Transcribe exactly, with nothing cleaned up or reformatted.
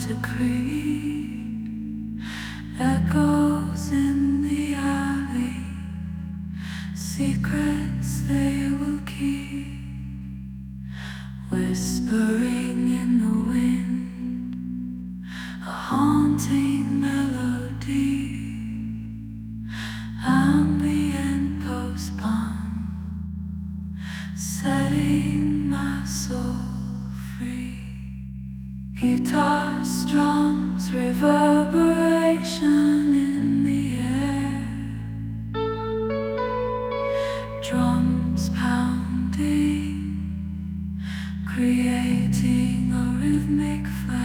decree echoes in the alley, secrets they will keep, whispering in the wind, a haunting melody, ambient postpone, setting my soul free. Guitar strums, reverberation in the air, drums pounding, creating a rhythmic fire.